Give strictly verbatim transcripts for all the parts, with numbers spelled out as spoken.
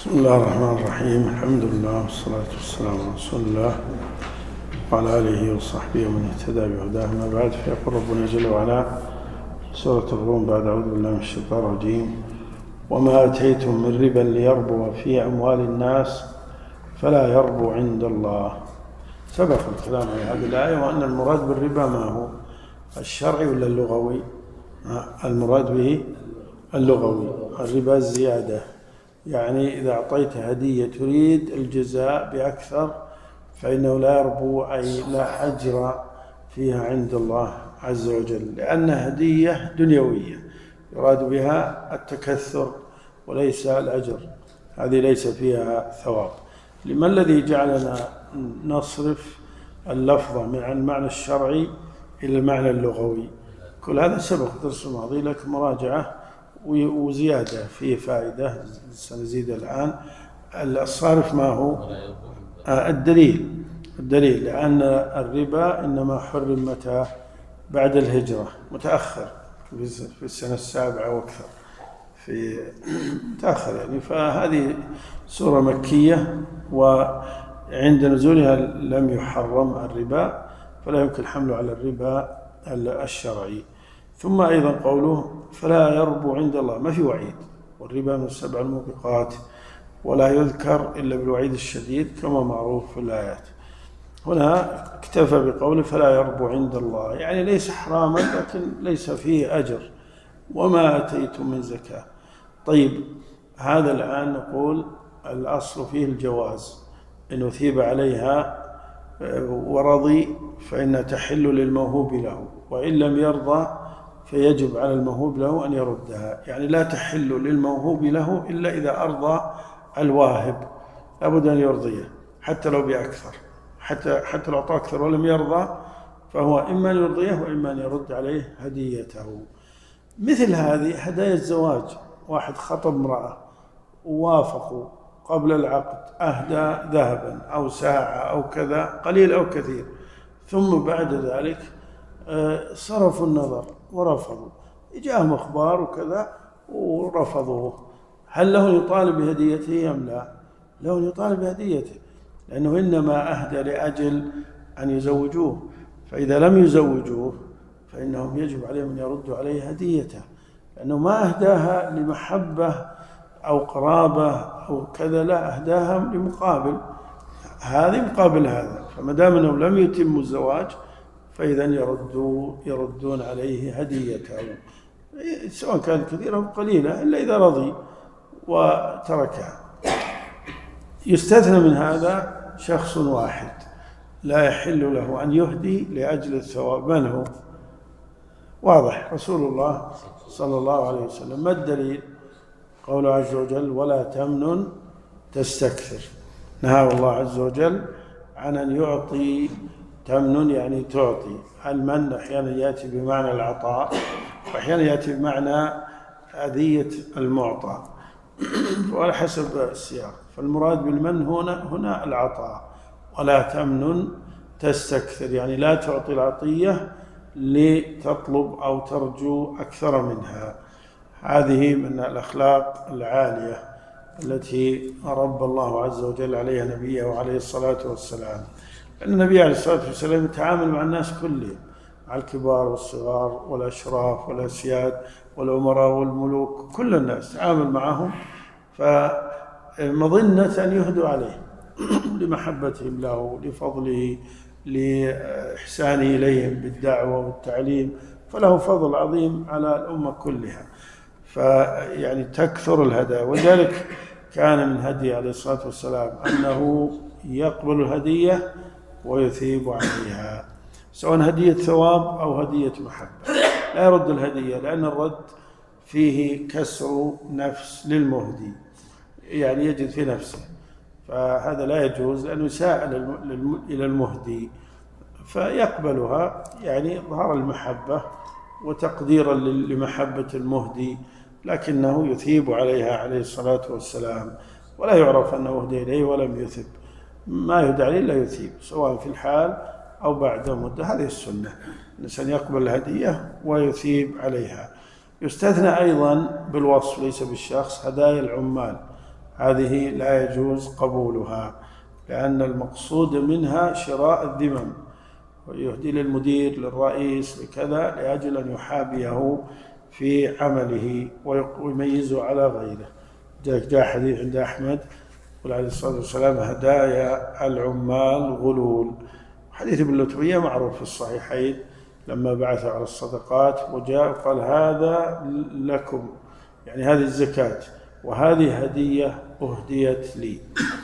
بسم الله الرحمن الرحيم. الحمد لله والصلاة والسلام على رسول الله وعلى آله وصحبه ومن اهتدى بهداه. أما بعد، فيقول ربنا جل وعلا سورة الروم بعد أعوذ بالله من الشيطان الرجيم: وما آتيتم من ربا ليربو في أموال الناس فلا يربو عند الله. سبق الكلام عن هذه الآية وأن المراد بالربا ما هو؟ الشرعي ولا اللغوي؟ المراد به اللغوي. الربا الزيادة، يعني إذا أعطيت هدية تريد الجزاء بأكثر فإنه لا يربو، أي لا أجر فيها عند الله عز وجل، لأنها هدية دنيوية يراد بها التكثر وليس الأجر، هذه ليس فيها ثواب. لما الذي جعلنا نصرف اللفظة من المعنى الشرعي إلى المعنى اللغوي؟ كل هذا سبق درس الماضي، لك مراجعة وزيادة فيه فائدة سنزيد الآن. الصارف ما هو؟ الدليل الدليل لأن الربا إنما حرم متى؟ بعد الهجرة، متأخر في السنة السابعة وأكثر، في متأخر يعني. فهذه سورة مكية وعند نزولها لم يحرم الربا، فلا يمكن حمله على الربا الشرعي. ثم أيضا قوله فلا يربو عند الله، ما في وعيد، والربا من السبع الموبقات ولا يذكر إلا بالوعيد الشديد كما معروف في الآيات. هنا اكتفى بقوله فلا يربو عند الله، يعني ليس حراما لكن ليس فيه أجر. وما أتيتم من زكاة. طيب، هذا الآن نقول الأصل فيه الجواز، إن أثيب عليها ورضي فإن تحل للموهوب له، وإن لم يرضى فيجب على الموهوب له أن يردها. يعني لا تحل للموهوب له إلا إذا أرضى الواهب، لابد أن يرضيه حتى لو بأكثر، حتى حتى لو أعطى أكثر ولم يرضى فهو إما أن يرضيه وإما أن يرد عليه هديته. مثل هذه هدايا الزواج، واحد خطب امرأة ووافقوا قبل العقد، أهدى ذهبا أو ساعة أو كذا قليل أو كثير، ثم بعد ذلك صرفوا النظر ورفضوا، جاءهم أخبار وكذا ورفضوه، هل له يطالب بهديته أم لا؟ له يطالب بهديته، لأنه إنما أهدى لأجل أن يزوجوه، فإذا لم يزوجوه فإنهم يجب عليهم أن يردوا عليه هديته، لأنه ما أهداها لمحبة أو قرابة أو كذا، لا، أهداها لمقابل، هذه مقابل هذا. فما دام أنهم لم يتموا الزواج فإذا يردوا يردون عليه هديته، سواء كانت كثيرة أو قليلة، إلا إذا رضي وتركها. يستثنى من هذا شخص واحد لا يحل له أن يهدي لأجل الثواب. من هو؟ واضح، رسول الله صلى الله عليه وسلم. ما الدليل؟ قوله عز وجل ولا تمنن تستكثر. نهى الله عز وجل عن أن يعطي. تمنن يعني تعطي. المن أحيانا يأتي بمعنى العطاء وأحيانا يأتي بمعنى أذية المعطى، وعلى حسب السياق. فالمراد بالمن هنا هنا العطاء. ولا تمنن تستكثر، يعني لا تعطي العطية لتطلب أو ترجو أكثر منها. هذه من الأخلاق العالية التي ربى الله عز وجل عليها نبيه وعليه الصلاة والسلام. لأن النبي عليه الصلاة والسلام يتعامل مع الناس كلهم، مع الكبار والصغار والأشراف والأسياد والأمراء والملوك، كل الناس تعامل معهم، فمظنة أن يهدوا عليه لمحبتهم له، لفضله، لإحسانه إليهم بالدعوة والتعليم، فله فضل عظيم على الأمة كلها. فيعني تكثر الهدايا، وذلك كان من هدي عليه الصلاة والسلام أنه يقبل الهدية ويثيب عليها، سواء هدية ثواب أو هدية محبة، لا يرد الهدية، لأن الرد فيه كسر نفس للمهدي، يعني يجد في نفسه، فهذا لا يجوز، لأنه يساءل إلى المهدي فيقبلها، يعني إظهار المحبة وتقديرا لمحبة المهدي، لكنه يثيب عليها عليه الصلاة والسلام، ولا يعرف أنه أهدي إليه ولم يثب. ما يهدى عليه إلا يثيب، سواء في الحال أو بعد مدة. هذه السنة، الإنسان يقبل الهدية ويثيب عليها. يستثنى أيضا بالوصف ليس بالشخص هدايا العمال. هذه لا يجوز قبولها، لأن المقصود منها شراء الذمم، ويهدي للمدير للرئيس لكذا لأجل أن يحابيه في عمله ويميزه على غيره. جاء حديث عند أحمد قال عليه الصلاة والسلام: هدايا العمال غلول. حديث ابن لتبية معروف في الصحيحين لما بعث على الصدقات وجاء قال: هذا لكم، يعني هذه الزكاة وهذه هدية أهديت لي.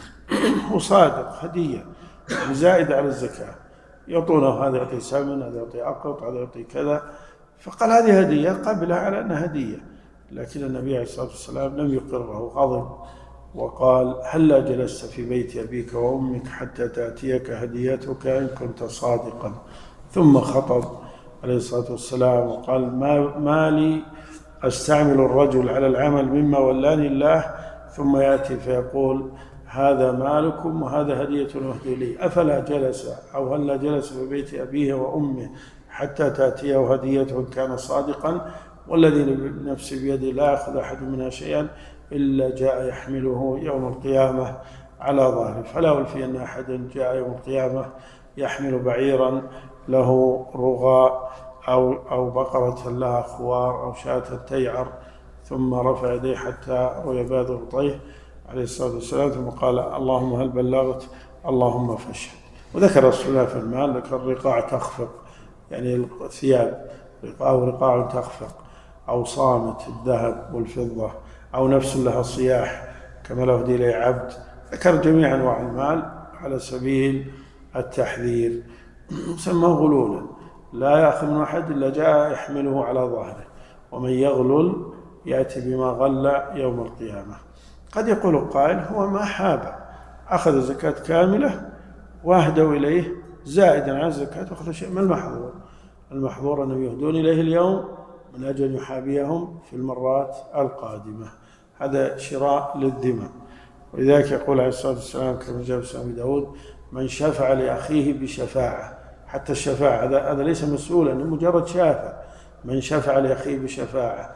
وصادق هدية زائدة على الزكاة، يعطونه هذا يعطي سمن، هذا يعطي أقط، هذا يعطي كذا، فقال هذه هدية، قبلها على أنها هدية. لكن النبي عليه الصلاة والسلام لم يقره، غضب وقال: هلا جلست في بيت أبيك وأمك حتى تأتيك هديتك إن كنت صادقا. ثم خطب عليه الصلاة والسلام وقال: ما, ما لي أستعمل الرجل على العمل مما ولاني الله، ثم يأتي فيقول: هذا مالكم وهذا هدية أهدي لي، أفلا جلس أو هلا جلس في بيت أبيه وأمه حتى تأتيه هديته كان صادقا، والذي نفسي بيده لا يأخذ أحد منها شيئا إلا جاء يحمله يوم القيامة على ظهره. فلا ألفي أن أحدا جاء يوم القيامة يحمل بعيرا له رغاء أو, أو بقرة لها خوار أو شاة تيعر، ثم رفع يديه حتى روي بياض غطيه عليه الصلاة والسلام، ثم قال: اللهم هل بلغت؟ اللهم فاشهد. وذكر رسول الله في المال، ذكر الرقاع تخفق، يعني الثياب أو رقاع تخفق، أو صامت الذهب والفضة، أو نفس لها صياح كما لو هدي إليه عبد. ذكر جميع أنواع المال على سبيل التحذير. سماه غلولا، لا يأخذ من أحد إلا جاء يحمله على ظهره، ومن يغلل يأتي بما غل يوم القيامة. قد يقول قائل: هو ما حاب، أخذ الزكاة كاملة واهدوا إليه زائدا عن الزكاة وأخذ شيء. ما المحظور؟ المحظور أنهم يهدون إليه اليوم من أجل أن يحابيهم في المرات القادمة. هذا شراء للذمة. ولذلك يقول عليه الصلاة والسلام كما جاء في سنن أبي داود: من شفع لأخيه بشفاعة. حتى الشفاعة هذا, هذا ليس مسؤولا، إنه مجرد شافع. من شفع لأخيه بشفاعة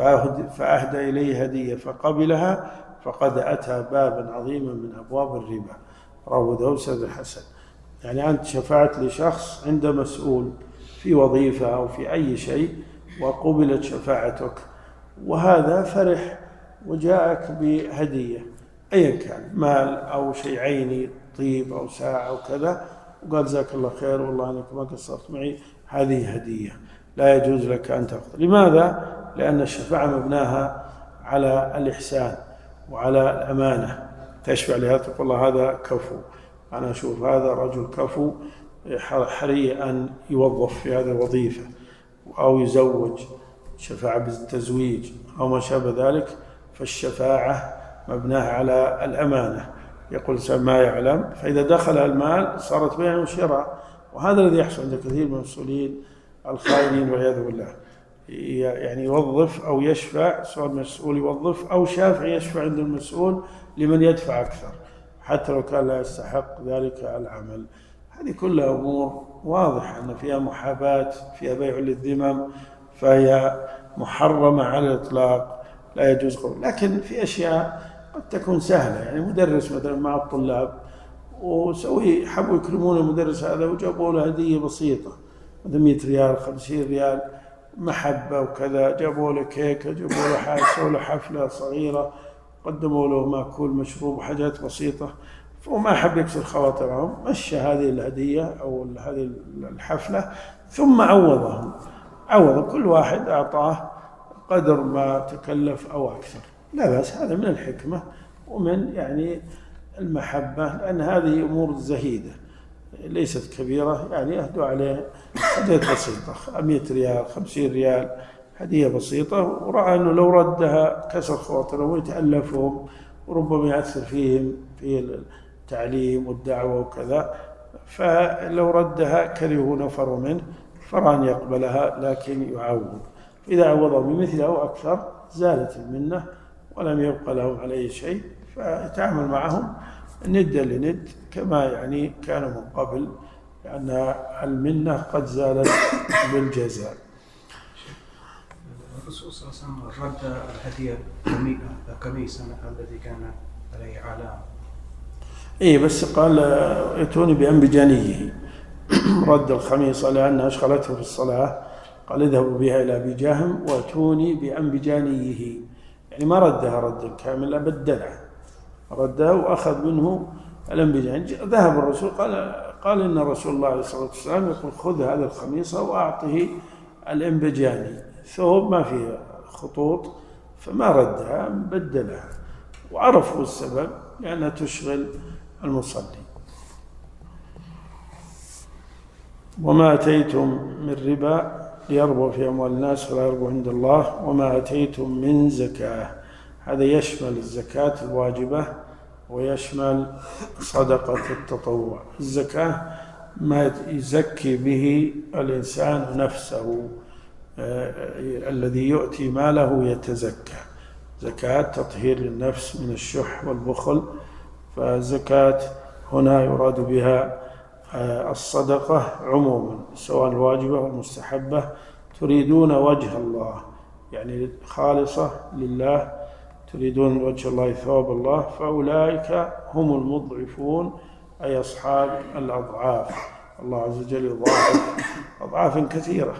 فأهدى إليه هدية فقبلها فقد أتى بابا عظيما من أبواب الربا. رواه داود سند الحسن. يعني أنت شفعت لشخص عند مسؤول في وظيفة أو في أي شيء وقبلت شفاعتك، وهذا فرح وجاءك بهدية أيا كان، مال أو شيء عيني، طيب أو ساعة أو كذا، وقال: جزاك الله خير والله أنك ما قصرت معي، هذه هدية لا يجوز لك أن تأخذ. لماذا؟ لأن الشفاعة مبناها على الإحسان وعلى الأمانة. تشفع لها تقول: الله هذا كفو، أنا أشوف هذا رجل كفو حري أن يوظف في هذه الوظيفة، أو يزوج، شفاعة بالتزويج أو ما شابه ذلك. فالشفاعة مبناها على الأمانة، يقول ما يعلم، فإذا دخل المال صارت بيع وشراء. وهذا الذي يحصل عند كثير من المسؤولين الخائنين والعياذ بالله، يعني يوظف أو يشفع، سواء مسؤول يوظف أو شافع يشفع عند المسؤول لمن يدفع أكثر حتى لو كان لا يستحق ذلك العمل. هذه كلها أمور واضحة أن فيها محاباة، فيها بيع للذمم، فهي محرمة على الإطلاق، لا يجوز قول. لكن في أشياء قد تكون سهلة، يعني مدرس مثلا مع الطلاب وسوي حبوا يكرمون المدرس هذا وجابوا له هدية بسيطة مئة ريال خمسين ريال محبة وكذا، جابوا له كيكة، جابوا له حاجة، سووا له حفلة صغيرة، قدموا له مأكول مشروب وحاجات بسيطة، وما حب يكسر خواطرهم، مشى هذه الهدية أو هذه الحفلة ثم عوضهم، عوض كل واحد أعطاه قدر ما تكلف أو أكثر. لا بأس، هذا من الحكمة ومن يعني المحبة، لأن هذه أمور زهيدة ليست كبيرة، يعني يهدوا عليه هدية بسيطة مئة ريال خمسين ريال، هدية بسيطة، ورأى أنه لو ردها كسر خواطرهم ويتألفهم وربما يأثر فيهم في التعليم والدعوة وكذا، فلو ردها كرهوا نفر منه، فرأى أن يقبلها لكن يعوض. إذا عوضهم بمثله أو أكثر زالت المنة ولم يبقى لهم عليه شيء، فيتعامل معهم ندا لند كما يعني كانوا من قبل، لأن المنة قد زالت بالجزاء. الرسول صلى الله عليه وسلم رد الهدية كميسا الذي كان عليه علامة. إيه بس قال ائتوني بأنبجانيه رد الخميصة لأنها أشغلته في الصلاة، قال اذهبوا بها إلى أبي جهم واتوني بأنبجانيه، يعني ما ردها رد كامل، بدلها ردها وأخذ منه الأنبجان. ذهب الرسول قال قال إن رسول الله عليه الصلاة والسلام يقول خذ هذا الخميصة وأعطه الأنبجاني، ثوب ما فيه خطوط، فما ردها بدلها، وعرفوا السبب لأنها تشغل المصلي. وما أتيتم من ربا ليربو في أموال الناس ولا يربو عند الله وما أتيتم من زكاة، هذا يشمل الزكاة الواجبة ويشمل صدقة التطوع. الزكاة ما يزكي به الإنسان نفسه، آه الذي يؤتي ماله يتزكى، زكاة تطهير للنفس من الشح والبخل، فزكاة هنا يراد بها الصدقة عموما سواء الواجبة والمستحبة، تريدون وجه الله يعني خالصة لله، تريدون وجه الله ثواب الله، فأولئك هم المضعفون أي أصحاب الأضعاف. الله عز وجل يضاعف أضعافا كثيرة،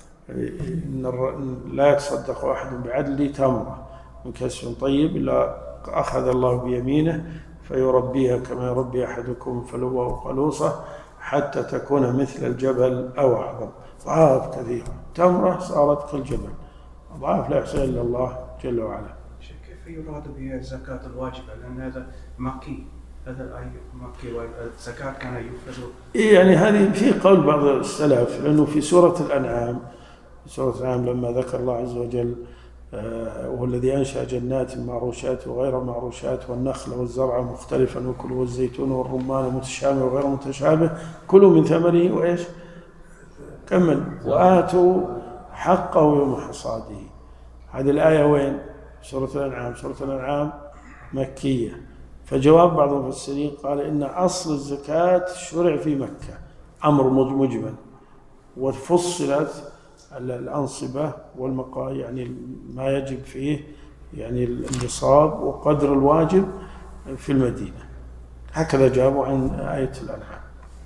إن لا يتصدق أحد بعدل تمرة من كسب طيب إلا أخذ الله بيمينه فيربيها كما يربي أحدكم فلوه وقلوصه حتى تكون مثل الجبل أو أعظم. أضعاف كثيرة، تمرة صارت كالجبل، أضعاف لا يحصيها إلا الله جل وعلا. كيف يراد بها الزكاة الواجبة؟ لأن هذا مكي، هذا الآية مكي والزكاة كان يفرض. يعني هذه في قول بعض السلف، لأنه في سورة الأنعام في سورة الأنعام لما ذكر الله عز وجل وهو الذي أنشأ جنات معروشات وغير معروشات والنخل والزرع مختلفا وكلوا والزيتون والرمان متشابه وغير متشابه كلوا من ثمره وإيش كمل وآتوا حقه يوم حصاده. هذه الآية وين؟ سورة الأنعام. سورة الأنعام مكية، فجواب بعض المفسرين قال إن أصل الزكاة شرع في مكة أمر مجمل، وفصلت الأنصبة والمقا يعني ما يجب فيه يعني النصاب وقدر الواجب في المدينة. هكذا جابوا عن آية الأنعام.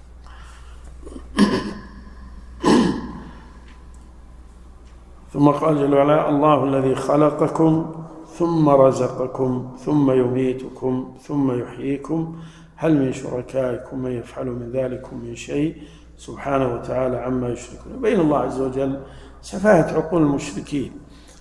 ثم قال جل وعلا الله الذي خلقكم ثم رزقكم ثم يميتكم ثم يحييكم هل من شركائكم من يفعل من ذلك من شيء سبحانه وتعالى عما يشركون. يبين الله عز وجل سفاهة عقول المشركين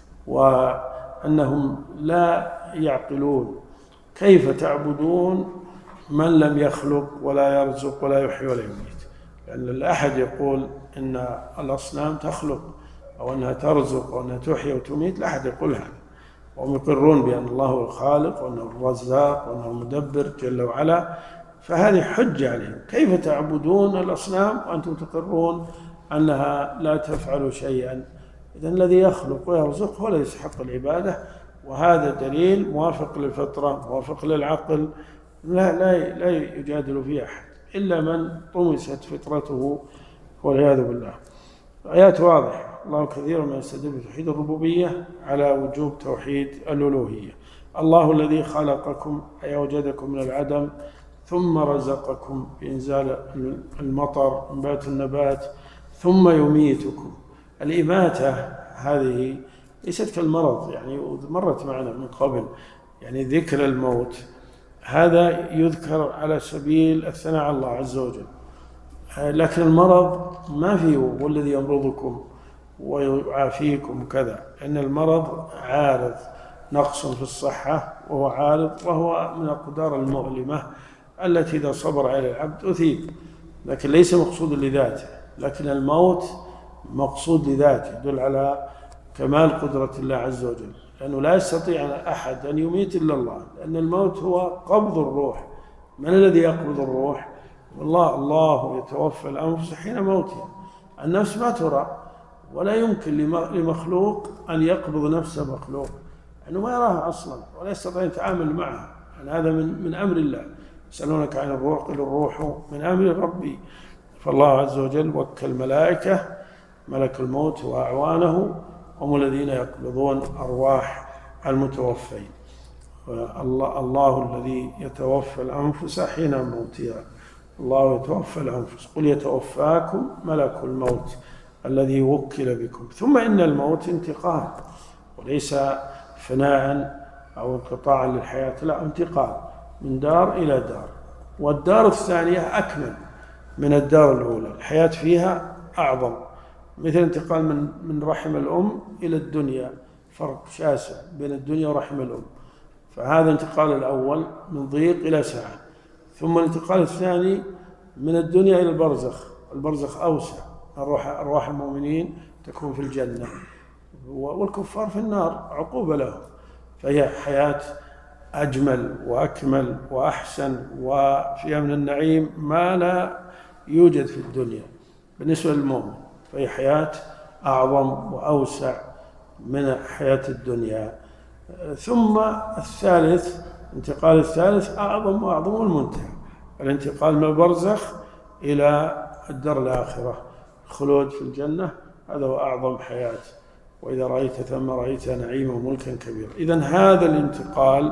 وأنهم لا يعقلون، كيف تعبدون من لم يخلق ولا يرزق ولا يحيي ولا يميت؟ لأن يعني لا أحد يقول إن الأصنام تخلق أو أنها ترزق أو أنها تحيي وتميت، لا أحد يقول هذا، وهم يقرون بأن الله هو الخالق وأنه الرزاق وأنه المدبر جل وعلا، فهذه حجة عليهم. كيف تعبدون الأصنام وأنتم تقرون أنها لا تفعل شيئا؟ إذن الذي يخلق ويرزق هو الذي يستحق العبادة، وهذا دليل موافق للفطرة موافق للعقل، لا, لا, لا يجادل فيه أحد إلا من طمست فطرته والعياذ بالله. آيات واضحة، الله كثير ما يستدل بتوحيد الربوبية على وجوب توحيد الألوهية. الله الذي خلقكم أي وجدكم من العدم ثم رزقكم بإنزال المطر انبات النبات ثم يميتكم. الإماتة هذه ليست كالمرض، يعني مرت معنا من قبل، يعني ذكر الموت هذا يذكر على سبيل الثناء على الله عز وجل، لكن المرض ما فيه والذي يمرضكم ويعافيكم كذا، إن المرض عارض نقص في الصحة وهو عارض وهو من الأقدار المؤلمة التي إذا صبر على العبد أثيب، لكن ليس مقصود لذاته. لكن الموت مقصود لذاته، يدل على كمال قدرة الله عز وجل، لأنه لا يستطيع أحد أن يميت إلا الله، لأن الموت هو قبض الروح. من الذي يقبض الروح؟ والله الله يتوفى الأنفس حين موتها. النفس ما ترى ولا يمكن لمخلوق أن يقبض نفس مخلوق، لأنه ما يراها أصلا ولا يستطيع أن يتعامل معها، يعني هذا من, من أمر الله. يسألونك عن الروح قل الروح من أمر ربي. فالله عز وجل وكل الملائكة ملك الموت وأعوانه هم الذين يقبضون أرواح المتوفين. الله, الله الذي يتوفى الأنفس حين موتها، الله يتوفى الأنفس، قل يتوفاكم ملك الموت الذي وكل بكم. ثم إن الموت انتقال وليس فناء أو انقطاعا للحياة، لا، انتقال من دار إلى دار، والدار الثانية أكمل من الدار الأولى، الحياة فيها أعظم، مثل انتقال من من رحم الأم إلى الدنيا، فرق شاسع بين الدنيا ورحم الأم. فهذا الانتقال الأول من ضيق إلى سعة، ثم الانتقال الثاني من الدنيا إلى البرزخ، البرزخ أوسع، أرواح, أرواح المؤمنين تكون في الجنة والكفار في النار عقوبة لهم، فهي حياة أجمل وأكمل وأحسن وفيها من النعيم ما لا يوجد في الدنيا بالنسبة للمؤمن، فهي حياة أعظم وأوسع من حياة الدنيا. ثم الثالث، انتقال الثالث أعظم وأعظم المنتهى، الانتقال من البرزخ إلى الدار الآخرة، الخلود في الجنة، هذا هو أعظم حياة، وإذا رأيت ثم رأيت نعيما وملكا كبيرا. إذن هذا الانتقال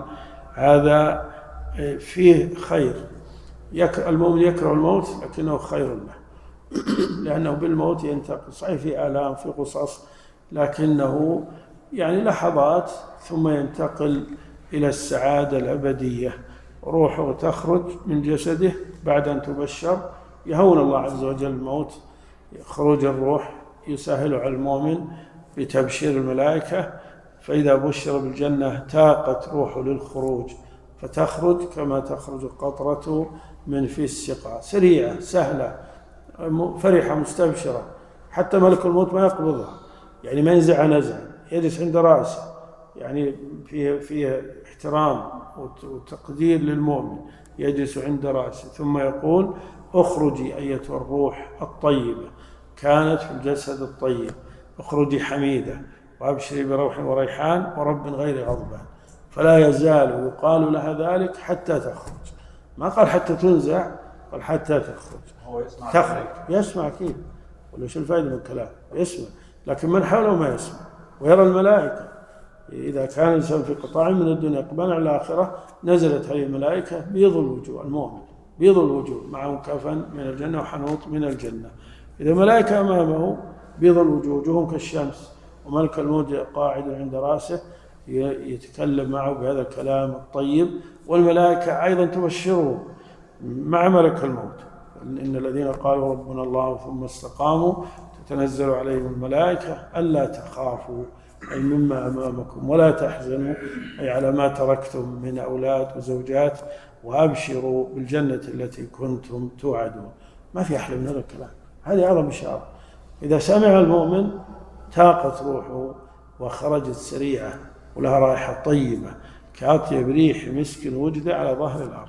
هذا فيه خير، المؤمن يكره الموت لكنه خير له لأنه بالموت ينتقل، صحيح في آلام في قصص، لكنه يعني لحظات ثم ينتقل إلى السعادة الأبدية، روحه تخرج من جسده بعد أن تبشر، يهون الله عز وجل الموت، خروج الروح يسهل على المؤمن بتبشير الملائكة، فإذا بشر بالجنة تاقت روحه للخروج فتخرج كما تخرج القطرة من في السقاء، سريعة سهلة فرحة مستبشرة، حتى ملك الموت ما يقبضها، يعني ما ينزع نزع، يجلس عند رأسه، يعني فيه, فيه احترام وتقدير للمؤمن، يجلس عند رأسه ثم يقول اخرجي أيتها الروح الطيبة كانت في الجسد الطيب، اخرجي حميدة وابشري بروح وريحان ورب غير غضبان، فلا يزال يقال لها ذلك حتى تخرج، ما قال حتى تنزع، قال حتى تخرج. هو يسمع تخرج يسمع كيف، ولا شو الفائدة من الكلام؟ يسمع، لكن من حوله ما يسمع، ويرى الملائكة. إذا كان الإنسان في قطاع من الدنيا قبل على الآخرة نزلت عليه الملائكة بيض الوجوه، المؤمن بيض الوجوه معه كفن من الجنة وحنوط من الجنة، إذا ملائكة أمامه بيض الوجوه وجوههم كالشمس، وملك الموت قاعد عند رأسه يتكلم معه بهذا الكلام الطيب، والملائكة أيضا تبشره مع ملك الموت، إن الذين قالوا ربنا الله ثم استقاموا تتنزل عليهم الملائكة ألا تخافوا أي مما أمامكم ولا تحزنوا أي على ما تركتم من أولاد وزوجات، وأبشروا بالجنة التي كنتم توعدون. ما في أحلى من هذا الكلام، هذه أعظم بشارة. إذا سمع المؤمن تاقت روحه وخرجت سريعة ولها رائحة طيبة كأطيب ريح مسك وجد على ظهر الأرض،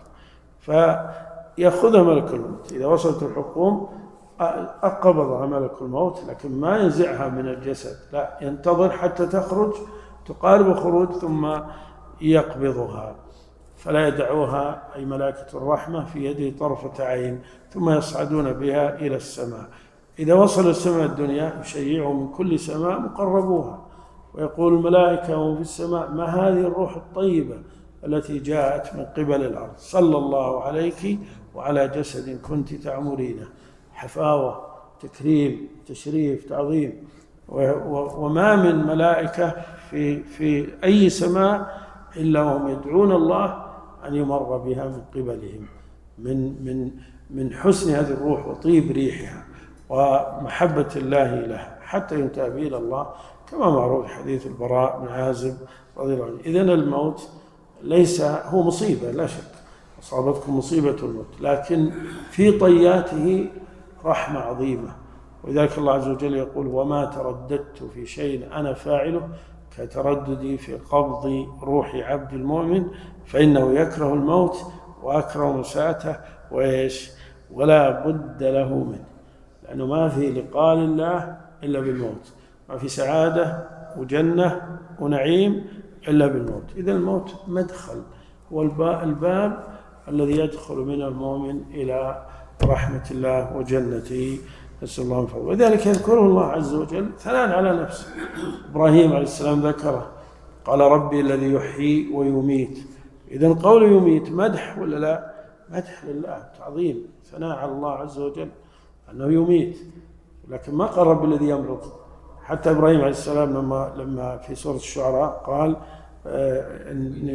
فيأخذها ملك الموت. إذا وصلت الحكوم أقبضها ملك الموت، لكن ما ينزعها من الجسد، لا، ينتظر حتى تخرج تقارب الخروج ثم يقبضها، فلا يدعوها أي ملائكة الرحمة في يده طرفة عين، ثم يصعدون بها إلى السماء. إذا وصل السماء الدنيا يشيعوا من كل سماء مقربوها، ويقول الملائكة وهم في السماء ما هذه الروح الطيبة التي جاءت من قبل الأرض، صلى الله عليك وعلى جسد كنت تعمرينه، حفاوة تكريم تشريف تعظيم. وما من ملائكة في, في أي سماء إلا هم يدعون الله أن يمر بها من قبلهم، من, من, من حسن هذه الروح وطيب ريحها ومحبة الله لها حتى ينتهي إلى الله، كما معروف حديث البراء بن عازب رضي الله عنه. إذن الموت ليس هو مصيبة، لا شك أصابتكم مصيبة الموت، لكن في طياته رحمة عظيمة، ولذلك الله عز وجل يقول وما ترددت في شيء أنا فاعله كترددي في قبض روح عبد المؤمن فإنه يكره الموت وأكره مساءته وإيش ولا بد له منه، لأنه ما في لقاء الله إلا بالموت، ما في سعادة وجنة ونعيم إلا بالموت. إذا الموت مدخل، هو الباب الذي يدخل من المؤمن إلى رحمة الله وجنته، نسأل الله من فضله. وذلك يذكره الله عز وجل ثناء على نفسه. إبراهيم عليه السلام ذكره، قال ربي الذي يحيي ويميت إذن قوله يميت مدح ولا لا؟ مدح لله، تعظيم، ثناء على الله عز وجل أنه يميت، لكن ما قرر بالذي يمرض. حتى إبراهيم عليه السلام لما لما في سورة الشعراء قال آه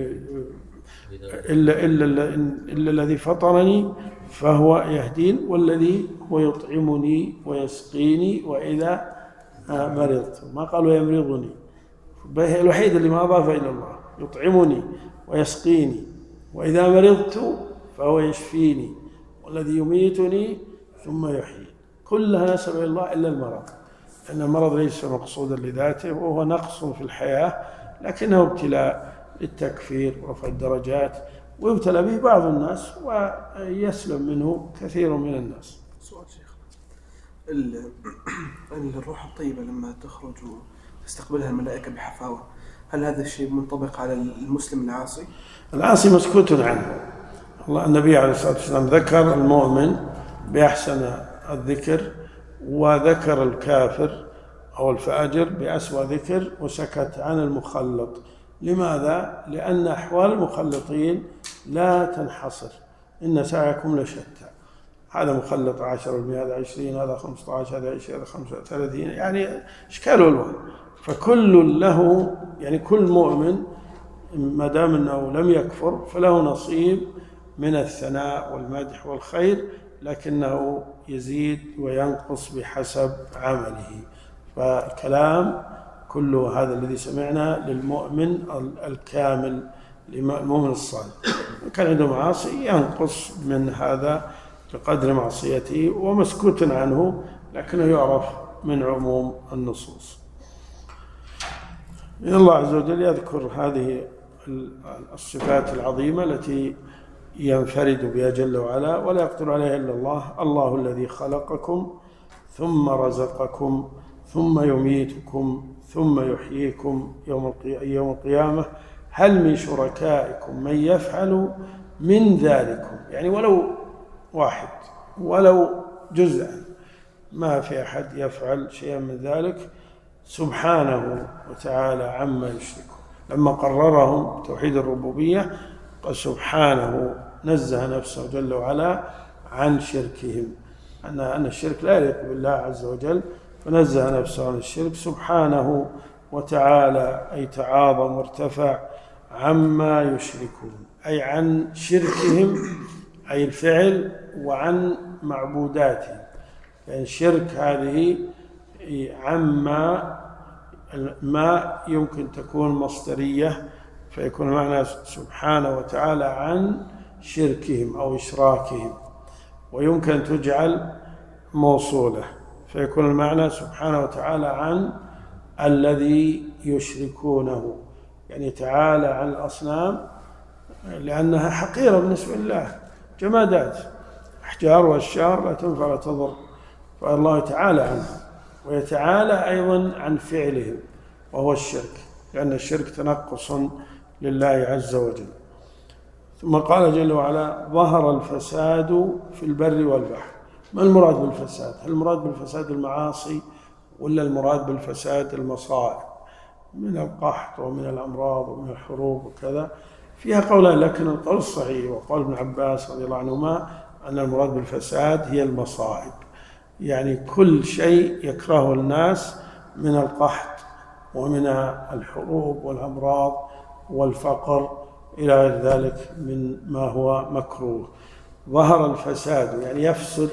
إلا, إلا, إلا الذي فطرني فهو يهدين والذي هو يطعمني ويسقيني وإذا مرضت. ما قالوا يمرضني، الوحيد اللي ما أضاف إلى الله، يطعمني ويسقيني وإذا مرضت فهو يشفيني والذي يميتني ثم يحيي. كلها نسب إلى الله إلا المرض، لأن المرض ليس مقصودا لذاته وهو نقص في الحياة، لكنه ابتلاء للتكفير ورفع الدرجات، ويبتلى به بعض الناس ويسلم منه كثير من الناس. سؤال شيخ، الروح الطيبة لما تخرج وتستقبلها الملائكة بحفاوة، هل هذا الشيء منطبق على المسلم العاصي؟ العاصي مسكوت عنه. الله النبي عليه الصلاة والسلام ذكر المؤمن بأحسن الذكر، وذكر الكافر أو الفاجر بأسوأ ذكر، وسكت عن المخلط. لماذا؟ لأن أحوال المخلطين لا تنحصر، إن سعيكم لشتى، هذا مخلط عشرة بالمئة، هذا عشرين، هذا خمسة عشر، هذا عشرين، هذا خمسة وثلاثين، يعني إشكال والوان. فكل له، يعني كل مؤمن ما دام أنه لم يكفر فله نصيب من الثناء والمدح والخير، لكنه يزيد وينقص بحسب عمله. فالكلام كله هذا الذي سمعنا للمؤمن الكامل، المؤمن الصالح. كان عنده معاصي ينقص من هذا بقدر معصيته ومسكوت عنه، لكنه يعرف من عموم النصوص. إن الله عز وجل يذكر هذه الصفات العظيمة التي ينفرد بها جل وعلا ولا يقدر عليها إلا الله. الله الذي خلقكم ثم رزقكم ثم يميتكم ثم يحييكم يوم القيامة، هل من شركائكم من يفعل من ذلكم، يعني ولو واحد ولو جزءا، ما في أحد يفعل شيئا من ذلك سبحانه وتعالى عما يشركون. لما قررهم توحيد الربوبية قال سبحانه، نزه نفسه جل وعلا عن شركهم، أن أن الشرك لا يليق بالله عز وجل، فنزه نفسه عن الشرك سبحانه وتعالى، أي تعاظم وارتفع عما يشركون، أي عن شركهم أي الفعل وعن معبوداتهم. يعني الشرك هذه عما ما يمكن تكون مصدرية فيكون معنى سبحانه وتعالى عن شركهم أو إشراكهم، ويمكن تجعل موصولة فيكون المعنى سبحانه وتعالى عن الذي يشركونه، يعني تعالى عن الأصنام لأنها حقيرة بالنسبة لله، جمادات، أحجار وأشجار لا تنفع ولا تضر، فالله تعالى عنها، ويتعالى أيضا عن فعلهم وهو الشرك، لأن الشرك تنقص لله عز وجل. ثم قال جل وعلا ظهر الفساد في البر والبحر. ما المراد بالفساد؟ هل المراد بالفساد المعاصي ولا المراد بالفساد المصائب من القحط ومن الأمراض ومن الحروب وكذا؟ فيها قولان، لكن القول الصحيح وقال ابن عباس رضي الله عنهما أن المراد بالفساد هي المصائب، يعني كل شيء يكرهه الناس من القحط ومن الحروب والأمراض والفقر إلى غير ذلك من ما هو مكروه. ظهر الفساد يعني يفسد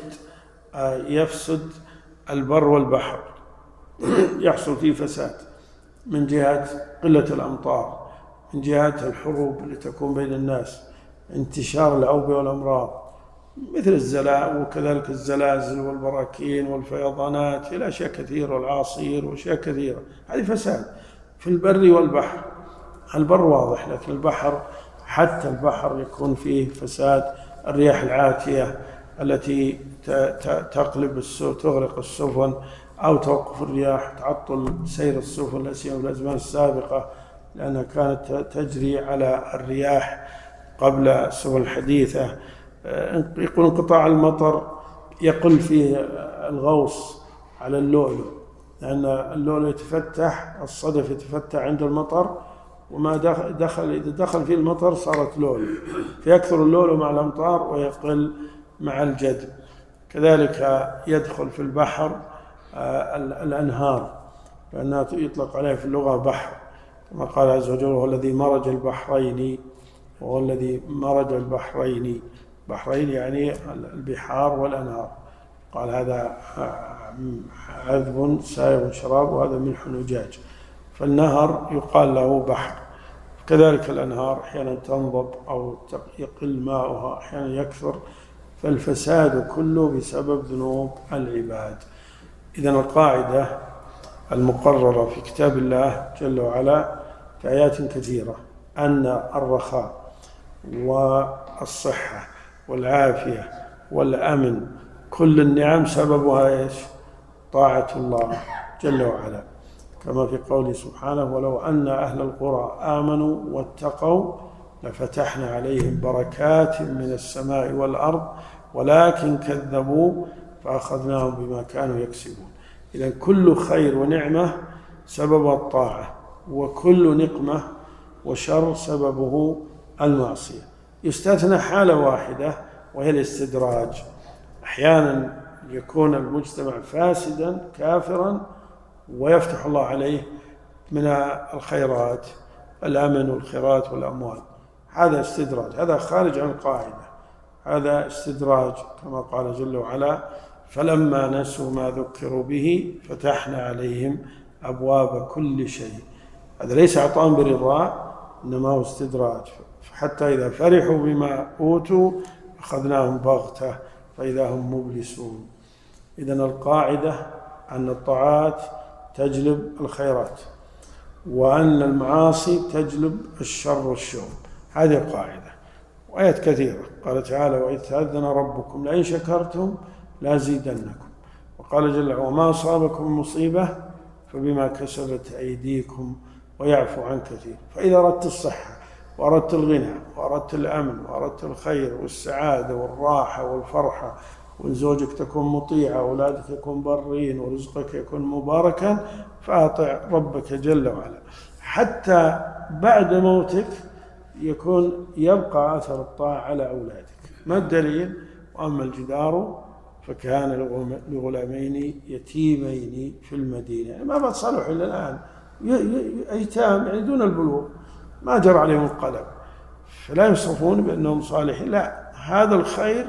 يفسد البر والبحر، يحصل فيه فساد من جهة قلة الأمطار، من جهة الحروب اللي تكون بين الناس، انتشار الأوبئة والأمراض مثل الزلازل وكذلك الزلازل والبراكين والفيضانات إلى أشياء كثيرة والعاصير وأشياء كثيرة، هذه فساد في البر والبحر. البر واضح، لكن البحر حتى البحر يكون فيه فساد، الرياح العاتية التي تقلب السفن تغرق السفن أو توقف الرياح، تعطل سير السفن لا سيما في الأزمان السابقة لأنها كانت تجري على الرياح قبل السفن الحديثة. يقول انقطاع المطر يقل فيه الغوص على اللؤلؤ، لأن اللؤلؤ يتفتح، الصدف يتفتح عند المطر وما دخل إذا دخل فيه المطر صارت لولو، فيكثر اللولو مع الأمطار ويقل مع الجدب. كذلك يدخل في البحر الأنهار، لأنها يطلق عليها في اللغة بحر، كما قال عز وجل: هو الذي مرج البحرين، وهو الذي مرج البحرين، بحرين يعني البحار والأنهار. قال هذا عذب سائغ شراب وهذا ملح أجاج، فالنهر يقال له بحر. كذلك الأنهار أحيانا تنضب أو يقل ماؤها، أحيانا يكثر، فالفساد كله بسبب ذنوب العباد. إذن القاعدة المقررة في كتاب الله جل وعلا في آيات كثيرة أن الرخاء والصحة والعافية والأمن كل النعم سببها إيش؟ طاعة الله جل وعلا، كما في قوله سبحانه: ولو أن أهل القرى آمنوا واتقوا لفتحنا عليهم بركات من السماء والأرض ولكن كذبوا فأخذناهم بما كانوا يكسبون. إذن كل خير ونعمة سبب الطاعة، وكل نقمة وشر سببه المعصية. يستثنى حالة واحدة وهي الاستدراج. أحيانا يكون المجتمع فاسدا كافرا ويفتح الله عليه من الخيرات، الأمن والخيرات والأموال، هذا استدراج، هذا خارج عن القاعدة، هذا استدراج، كما قال جل وعلا: فلما نسوا ما ذكروا به فتحنا عليهم أبواب كل شيء. هذا ليس عطاء برضا، إنما هو استدراج، حتى إذا فرحوا بما أوتوا أخذناهم بغتة فإذا هم مبلسون. إذن القاعدة أن الطاعات تجلب الخيرات، وأن المعاصي تجلب الشر والشؤم، هذه القاعدة. وآيات كثيرة قال تعالى: وإذ تأذن ربكم لئن شكرتم لأزيدنكم. وقال جل وعلا: وما أصابكم مصيبة فبما كسبت أيديكم ويعفو عن كثير. فإذا أردت الصحة وأردت الغنى وأردت الأمن وأردت الخير والسعادة والراحة والفرحة، وزوجك تكون مطيعة، أولادك يكون برين، ورزقك يكون مباركا، فأطع ربك جل وعلا. حتى بعد موتك يكون يبقى أثر الطاعة على أولادك. ما الدليل؟ وأما الجدار فكان لغلامين يتيمين في المدينة، يعني ما بتصلح إلا الآن، أيتام يعني دون البلوغ، ما جرى عليهم القلم، فلا يصفون بأنهم صالحين. لا، هذا الخير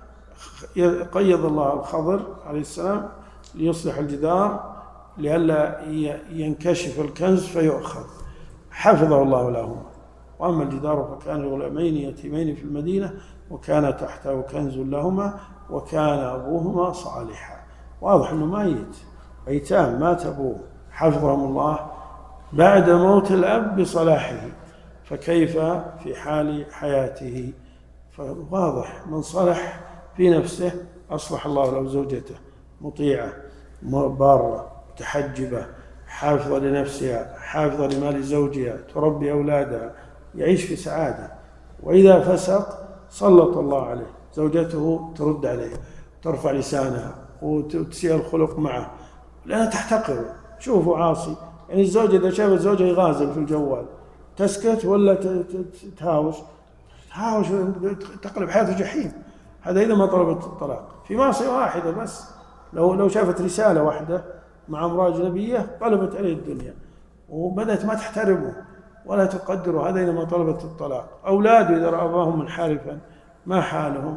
قيض الله الخضر عليه السلام ليصلح الجدار لئلا ينكشف الكنز فيؤخذ، حفظه الله لهما. وأما الجدار فكان لغلامين يتيمين في المدينة وكان تحته كنز لهما وكان أبوهما صالحا. واضح أنه ميت، أيتام، مات أبوه، حفظهم الله بعد موت الأب بصلاحه، فكيف في حال حياته؟ فواضح من صلح في نفسه أصلح الله له زوجته مطيعة بارة متحجبة حافظة لنفسها حافظة لمال زوجها تربي أولادها يعيش في سعادة. وإذا فسق سلط الله عليه، زوجته ترد عليه ترفع لسانها وتسيء الخلق معه لأنها تحتقره. شوفوا عاصي، يعني الزوجة إذا شافت زوجها يغازل في الجوال تسكت ولا تهاوش؟ تهاوش، تقلب حياته جحيم. هذا إذا ما طلبت الطلاق في معصية واحدة بس. لو لو شافت رسالة واحدة مع امرأة أجنبية قلبت عليه الدنيا وبدأت ما تحترمه ولا تقدره، هذا إذا ما طلبت الطلاق. أولاده إذا رأى أباهم منحرفا ما حالهم؟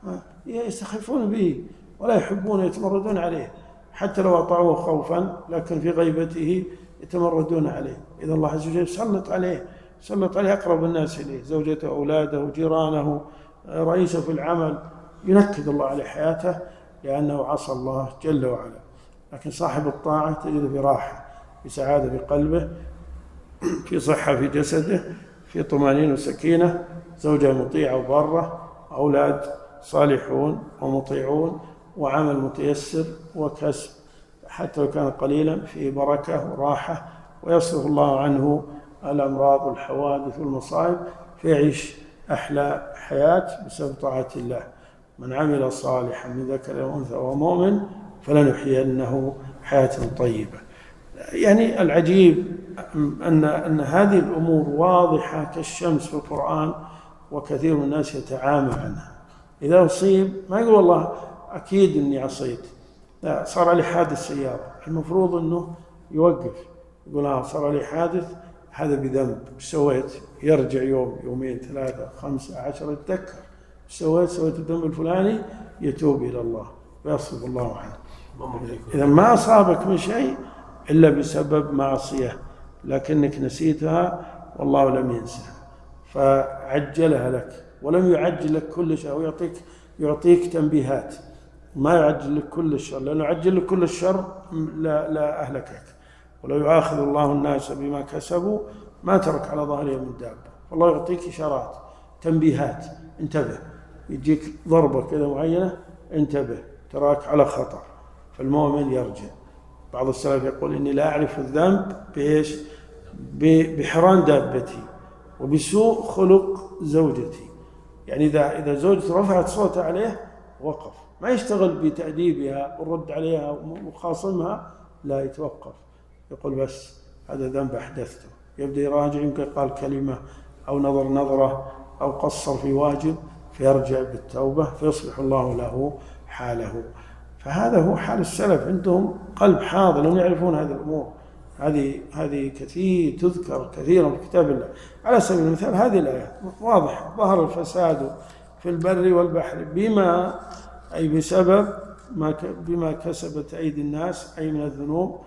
يستخفون به ولا يحبون، يتمردون عليه، حتى لو أطاعوه خوفا لكن في غيبته يتمردون عليه. إذا الله عز وجل سلط عليه سلط عليه أقرب الناس إليه، زوجته، أولاده، جيرانه، رئيسه في العمل، ينكد الله عليه حياته لأنه عصى الله جل وعلا. لكن صاحب الطاعة تجد في راحة، في سعادة في قلبه، في صحة في جسده، في طمأنينة وسكينة، زوجة مطيعة وبارة، أولاد صالحون ومطيعون، وعمل متيسر وكسب حتى لو كان قليلا فيه بركة وراحة، ويصرف الله عنه الأمراض والحوادث والمصائب، فيعيش أحلى حياة بسبب طاعة الله. من عمل صالحا من ذكر أو أنثى وهو مؤمن فلنحيينه حياة طيبة. يعني العجيب أن أن هذه الأمور واضحة كالشمس في القرآن وكثير من الناس يتعامى عنها. إذا أصيب ما يقول والله أكيد إني عصيت، لا، صار لي حادث سيارة، المفروض أنه يوقف يقول ها صار لي حادث، هذا بذنب، ايش سويت؟ يرجع يوم يومين ثلاثة خمسة عشرة يتذكر ايش سويت؟ سويت الذنب الفلاني، يتوب إلى الله ويصرف الله عنه. إذا ما أصابك من شيء إلا بسبب معصية لكنك نسيتها والله لم ينسها فعجلها لك، ولم يعجل لك كل شيء، ويعطيك يعطيك تنبيهات، ما يعجل لك كل الشر، لأنه يعجل لك كل الشر لا, لا أهلكك. ولو يؤاخذ الله الناس بما كسبوا ما ترك على ظهرهم من دابة. والله يعطيك إشارات تنبيهات، انتبه، يجيك ضربة كذا معينة، انتبه تراك على خطر، فالمؤمن يرجع. بعض السلف يقول إني لا أعرف الذنب بإيش؟ بحران دابتي وبسوء خلق زوجتي. يعني إذا إذا زوجته رفعت صوتها عليه وقف، ما يشتغل بتأديبها والرد عليها وخاصمها، لا، يتوقف يقول بس هذا ذنب أحدثته، يبدأ يراجع، يمكن قال كلمة أو نظر نظرة أو قصر في واجب، فيرجع بالتوبة فيصلح الله له حاله. فهذا هو حال السلف، عندهم قلب حاضر، لهم يعرفون هذه الأمور. هذه هذه كثير تذكر كثيرا في كتاب الله. على سبيل المثال هذه الآية واضح، ظهر الفساد في البر والبحر بما أي بسبب ما بما كسبت أيدي الناس، أي من الذنوب،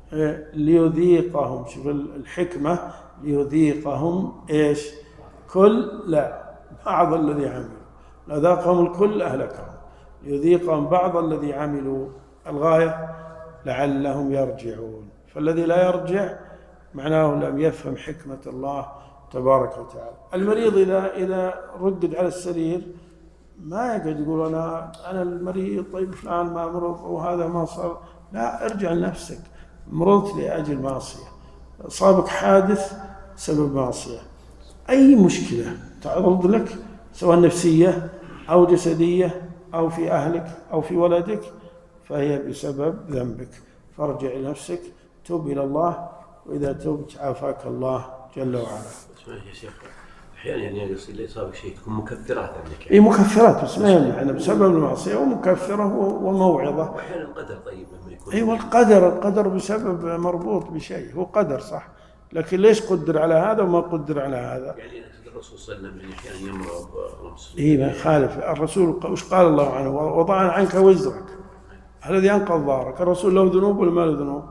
ليذيقهم، شوف الحكمة، ليذيقهم إيش؟ كل لا بعض الذي عملوا، لذاقهم الكل أهلكهم، ليذيقهم بعض الذي عملوا، الغاية لعلهم يرجعون. فالذي لا يرجع معناه لم يفهم حكمة الله تبارك وتعالى. المريض إذا إذا ردد على السرير ما يقعد يقول أنا أنا المريض، طيب فلان ما مرض وهذا ما صار، لا، ارجع لنفسك، مرضت لأجل معصية، أصابك حادث سبب معصية، أي مشكلة تعرض لك سواء نفسية أو جسدية أو في أهلك أو في ولدك فهي بسبب ذنبك، فارجع إلى نفسك، توب إلى الله، وإذا تبت عافاك الله جل وعلا. اسمع يا شيخ، أحيانا يعني يصير لإصابة شيء تكون مكفرات عنك يعني. إيه مكفرات، بس ما يعني بسبب المعصية ومكفرة وموعظة. وأحيانا القدر طيب لما يكون. أيوة القدر، القدر بسبب مربوط بشيء، هو قدر صح، لكن ليش قدر على هذا وما قدر على هذا؟ يعني الرسول صلى الله عليه وسلم أحيانا يمرض رمس. إيه ما يخالف، الرسول وش قال الله عنه؟ وضعنا عنك وزرك الذي أنقض ظهرك. الرسول له ذنوب ولا ما له ذنوب؟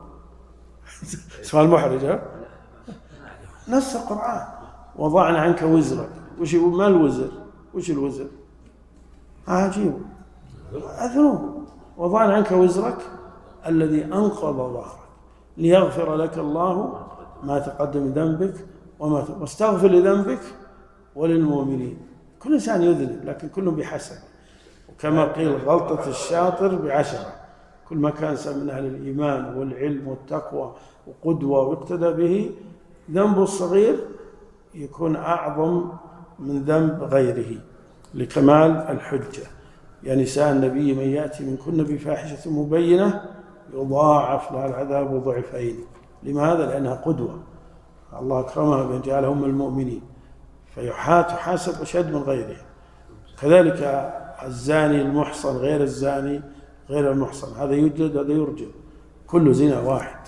سؤال محرج. ها نص القرآن وضعنا عنك وزرك، وش ما الوزر؟ وش الوزر؟ عجيب، الذنوب. وضعنا عنك وزرك الذي أنقض ظهرك ليغفر لك الله ما تقدم من ذنبك وما واستغفر لذنبك وللمؤمنين. كل إنسان يذنب لكن كله بحسب، وكما قيل غلطة الشاطر بعشرة. كل ما كان من أهل الإيمان والعلم والتقوى وقدوة ويقتدى به، ذنبه الصغير يكون أعظم من ذنب غيره لكمال الحجة. يا نساء النبي من يأتي منكن بفاحشة مبينة يضاعف لها العذاب ضعفين. لماذا؟ لأنها قدوة، الله أكرمها بأن جعلهم المؤمنين، فيحاسب أشد من غيرها. كذلك الزاني المحصن غير الزاني غير المحصن، هذا يجلد هذا يرجم، كل زنا واحد.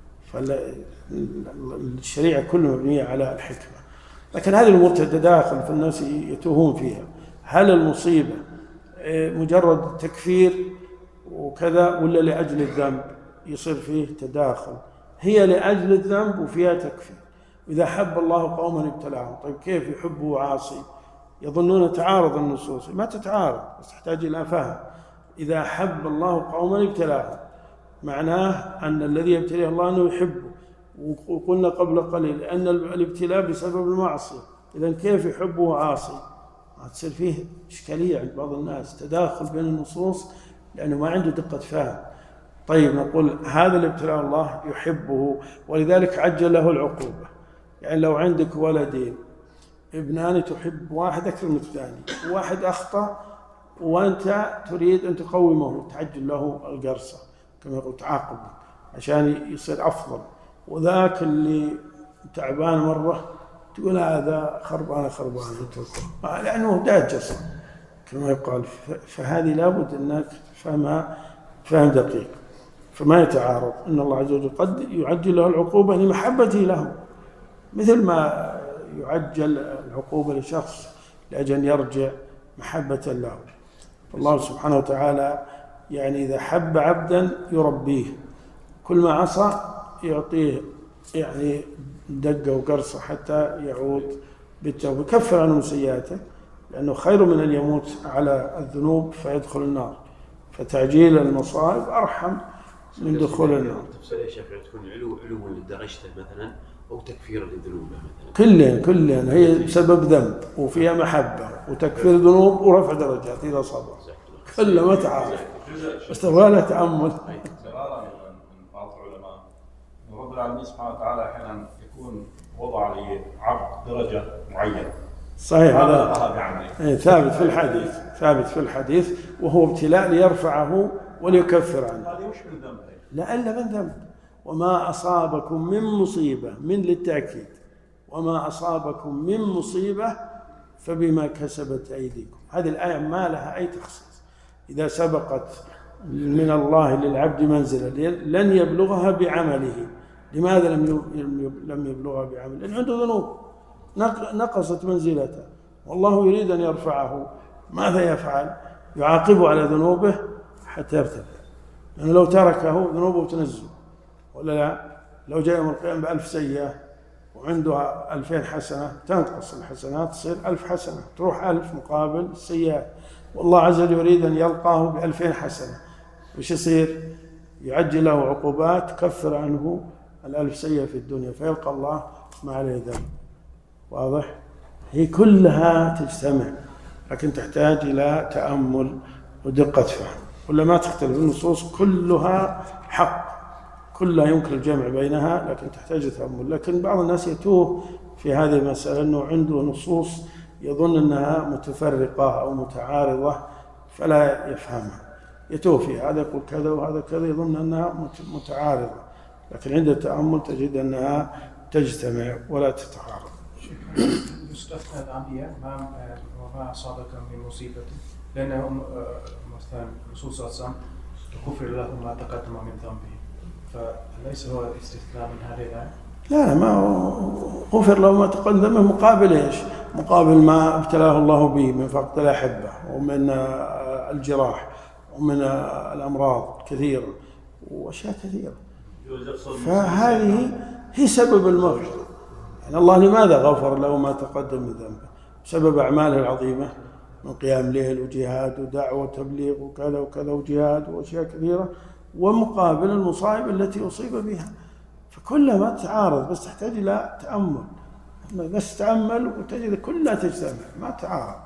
فالشريعة كلها مبنية على الحكمة. لكن هذه الأمور تتداخل فالناس يتوهون فيها. هل المصيبة مجرد تكفير وكذا ولا لأجل الذنب؟ يصير فيه تداخل. هي لأجل الذنب وفيها تكفير. إذا حب الله قوما ابتلاهم، طيب كيف يحبه عاصي؟ يظنون تعارض النصوص، ما تتعارض، بس تحتاج إلى فهم. إذا حب الله قوما ابتلاهم معناه أن الذي يبتليه الله أنه يحبه، وقلنا قبل قليل أن الابتلاء بسبب المعصية. إذن كيف يحبه عاصي؟ تصير فيه إشكالية عند بعض الناس، تداخل بين النصوص لأنه ما عنده دقة فهم. طيب نقول هذا الابتلاء الله يحبه ولذلك عجل له العقوبة. يعني لو عندك ولدين ابنان تحب واحد أكثر من الثاني، واحد أخطأ وأنت تريد أن تقومه، تعجل له القرصة كما يقول تعاقبه، عشان يصير أفضل. وذاك اللي تعبان مرة تقول هذا خربان خربان اتركه، لأنه داجس كما يقال. فهذه لابد أنك تفهمها فهم دقيق، فما يتعارض. إن الله عز وجل قد يعجل له العقوبة لمحبته له، مثل ما يعجل العقوبة لشخص لأجل أن يرجع محبة له. الله سبحانه وتعالى يعني إذا حب عبدا يربيه، كل ما عصى يعطيه يعني دقة وقرصة حتى يعود بالتوبة، يكفر عنه سيئاته، لأنه خير من أن يموت على الذنوب فيدخل النار. فتعجيل المصائب أرحم من دخول النار. تفسير يا شيخ تكون علو علو لدرجته مثلا أو تكفير لذنوبه مثلا. كلين كلين هي بسبب ذنب وفيها محبة وتكفير ذنوب ورفع درجات إذا صبر، كله ما تعارف، بس تبغى له تأمل. قرارا من بعض العلماء رب العالمين سبحانه وتعالى أحيانا يكون وضع لعبد درجة معينة. صحيح، هذا يعني. ثابت في الحديث، ثابت في الحديث، وهو ابتلاء ليرفعه وليكفر عنه. هذه وش من ذنب؟ لا إلا من ذنب. وما أصابكم من مصيبة، من للتأكيد، وما أصابكم من مصيبة فبما كسبت أيديكم. هذه الآية ما لها أي تخصيص. إذا سبقت من الله للعبد منزلة لن يبلغها بعمله. لماذا لم يبلغها بعمله؟ لأن عنده ذنوب نقصت منزلته، والله يريد أن يرفعه. ماذا يفعل؟ يعاقبه على ذنوبه حتى يرتفع، لأنه لو تركه ذنوبه تنزل، ولا لا؟ لو جاء يوم القيامة بألف سيئة وعنده ألفين حسنة تنقص الحسنات تصير ألف حسنة، تروح ألف مقابل السيئات. والله عز وجل يريد أن يلقاه بألفين حسنة، وش يصير؟ يعجل له عقوبات تكفر عنه الألف سيئة في الدنيا، فيلقى الله ما عليه ذنب. واضح؟ هي كلها تجتمع، لكن تحتاج إلى تأمل ودقة فهم. ولا ما تختلف النصوص كلها حق، كلها يمكن الجمع بينها، لكن تحتاج تأمل. لكن بعض الناس يتوه في هذه المسألة، أنه عنده نصوص يظن أنها متفرقة أو متعارضة فلا يفهمها، يتوه فيها، هذا يقول كذا وهذا كذا، يظن أنها متعارضة، لكن عند التأمل تجد أنها تجتمع ولا تتعارض. يستثنى الأنبياء وما أصابك من مصيبة، لأنهم مثلا الرسول صلى الله عليه وسلم غفر له ما تقدم من ذنبه، فليس هو استثناء من هذه الآية؟ لا، ما غفر له ما تقدم مقابل ايش؟ مقابل ما ابتلاه الله به من فقد الأحبة ومن الجراح ومن الأمراض كثيرة وأشياء كثيرة. فهذه هي سبب المغفرة. يعني الله لماذا غفر له ما تقدم من ذنبه؟ بسبب أعماله العظيمة من قيام ليل وجهاد ودعوة وتبليغ وكذا وكذا وجهاد وأشياء كثيرة، ومقابل المصائب التي أصيب بها. فكلها ما تتعارض، بس تحتاج إلى تأمل، بس تأمل وتجد كلها تجتمع ما تعارض.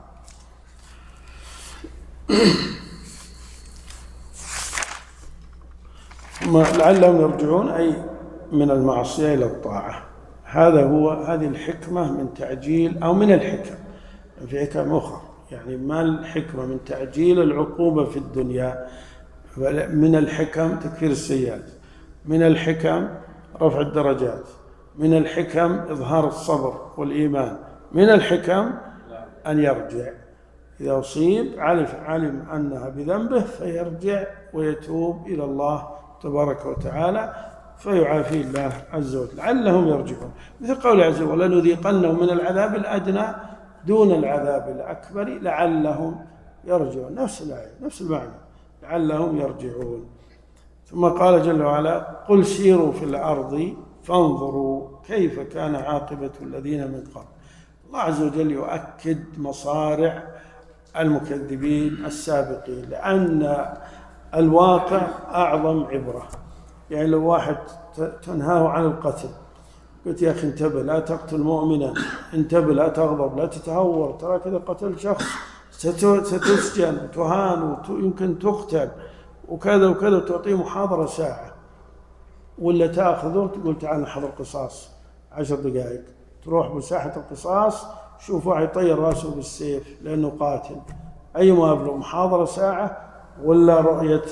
لعلهم يرجعون أي من المعصية إلى الطاعة. هذا هو هذه الحكمة من تعجيل، أو من الحكم في حكم أخرى. يعني ما الحكمة من تعجيل العقوبة في الدنيا؟ من الحكم تكفير السيئات، من الحكم رفع الدرجات، من الحكم إظهار الصبر والإيمان، من الحكم أن يرجع إذا أصيب علم أنها بذنبه فيرجع ويتوب إلى الله تبارك وتعالى فيعافي الله عز وجل لعلهم يرجعون. مثل قوله عز وجل لنذيقنهم من العذاب الأدنى دون العذاب الأكبر لعلهم يرجعون. نفس الآية نفس المعنى، لعلهم يرجعون. ثم قال جل وعلا قل سيروا في الأرض فانظروا كيف كان عاقبة الذين من قبل. الله عز وجل يؤكد مصارع المكذبين السابقين، لأن الواقع أعظم عبرة. يعني لو واحد تنهاه عن القتل قلت يا أخي انتبه لا تقتل مؤمنا، انتبه لا تغضب لا تتهور، ترى كذا قتل شخص ستسجن وتهان ويمكن تقتل وكذا وكذا، تعطيه محاضرة ساعة، ولا تأخذه تقول تعال نحضر قصاص عشر دقائق، تروح بساحة القصاص شوف واحد يطير راسه بالسيف لأنه قاتل. أي ما يبلغ محاضرة ساعة ولا رؤية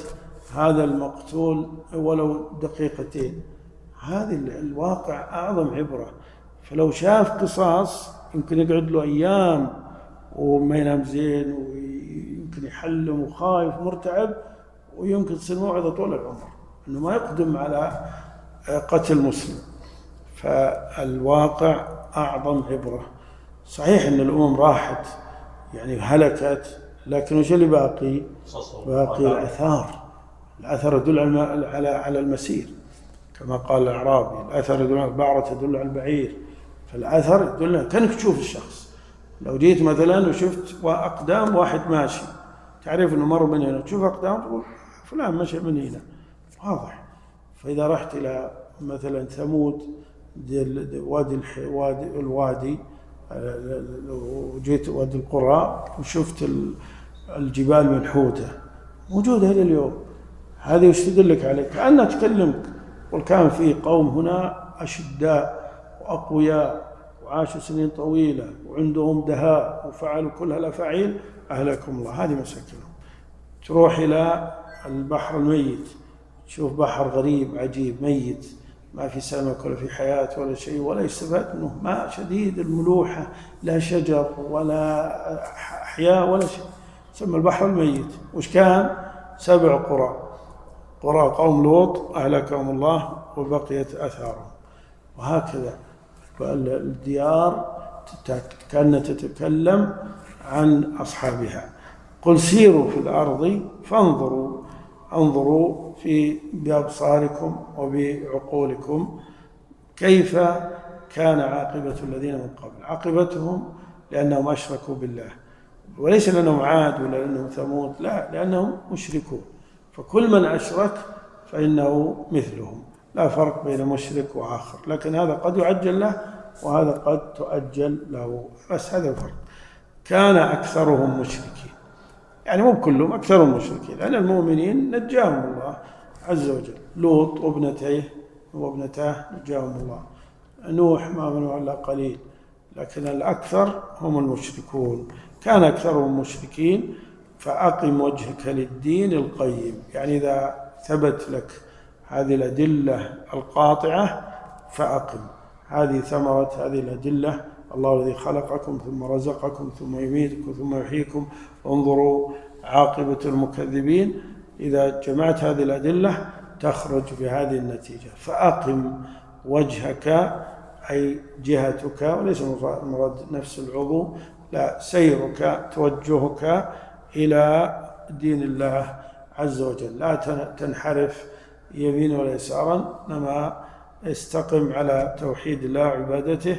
هذا المقتول ولو دقيقتين. هذه الواقع أعظم عبرة. فلو شاف قصاص يمكن يقعد له أيام وما ينام زين، ويمكن يحلم وخايف مرتعب، ويمكن تصير موعظة طول العمر أنه ما يقدم على قتل مسلم. فالواقع أعظم عبرة. صحيح أن الأمم راحت يعني هلكت، لكن وش اللي باقي؟ باقي الأثار. الأثر يدل على على المسير كما قال الأعرابي، الأثر يدل على البعرة تدل على البعير. فالأثر يدل كأنك تشوف الشخص. لو جيت مثلا وشفت أقدام واحد ماشي تعرف أنه مر من هنا، تشوف أقدام فلان مشى من هنا واضح. فإذا رحت إلى مثلا ثمود وادي الوادي الوادي وجيت وادي القرى وشفت الجبال منحوتة موجودة إلى اليوم، هذه وش تدلك عليك؟ كأنها تكلمك. وكان في قوم هنا أشداء وأقوياء وعاشوا سنين طويلة وعندهم دهاء وفعلوا كل هالأفاعيل، أهلكم الله. هذه مساكنهم. تروح إلى البحر الميت تشوف بحر غريب عجيب ميت، ما في سمك ولا في حياة ولا شيء ولا يستفاد منه، ماء شديد الملوحة، لا شجر ولا أحياء ولا شيء، سمى البحر الميت. وش كان؟ سبع قرى، قرى قوم لوط أهلكهم الله وبقيت أثارهم. وهكذا الديار كانت تتكلم عن أصحابها. قل سيروا في الأرض فانظروا، انظروا في بأبصاركم وبعقولكم كيف كان عاقبة الذين من قبل. عاقبتهم لأنهم أشركوا بالله، وليس لأنهم عاد ولا لأنهم ثمود، لا، لأنهم مشركون. فكل من أشرك فإنه مثلهم، لا فرق بين مشرك وآخر. لكن هذا قد يعجل له وهذا قد تؤجل له، بس هذا الفرق. كان أكثرهم مشركين، يعني مو كلهم، أكثرهم مشركين، لأن المؤمنين نجاهم الله عز وجل. لوط وابنتيه وابنتاه نجاهم الله. نوح ما منه إلا قليل، لكن الأكثر هم المشركون. كان أكثرهم مشركين. فأقم وجهك للدين القيم، يعني إذا ثبت لك هذه الأدلة القاطعة فأقم. هذه ثمرة هذه الأدلة. الله الذي خلقكم ثم رزقكم ثم يميتكم ثم يحييكم، انظروا عاقبة المكذبين. إذا جمعت هذه الأدلة تخرج بهذه النتيجة. فأقم وجهك أي جهتك، وليس مراد نفس العضو، لا، سيرك توجهك إلى دين الله عز وجل، لا تنحرف يمين ولا يسارا، إنما استقم على توحيد الله وعبادته.